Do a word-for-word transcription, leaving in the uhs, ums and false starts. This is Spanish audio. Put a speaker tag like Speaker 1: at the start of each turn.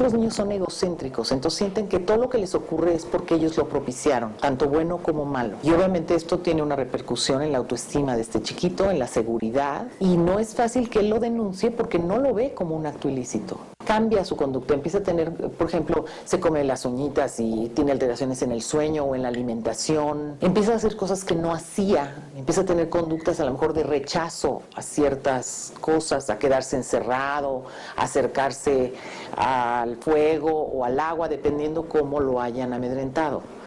Speaker 1: los niños son egocéntricos, entonces sienten que todo lo que les ocurre es porque ellos lo propiciaron, tanto bueno como malo. Y obviamente esto tiene una repercusión en la autoestima de este chiquito, en la seguridad, y no es fácil que él lo denuncie porque no lo ve como un acto ilícito. Cambia su conducta, empieza a tener, por ejemplo, se come las uñitas y tiene alteraciones en el sueño o en la alimentación, empieza a hacer cosas que no hacía, empieza a tener conductas a lo mejor de rechazo a ciertas cosas, a quedarse encerrado, a acercarse al fuego o al agua, dependiendo cómo lo hayan amedrentado.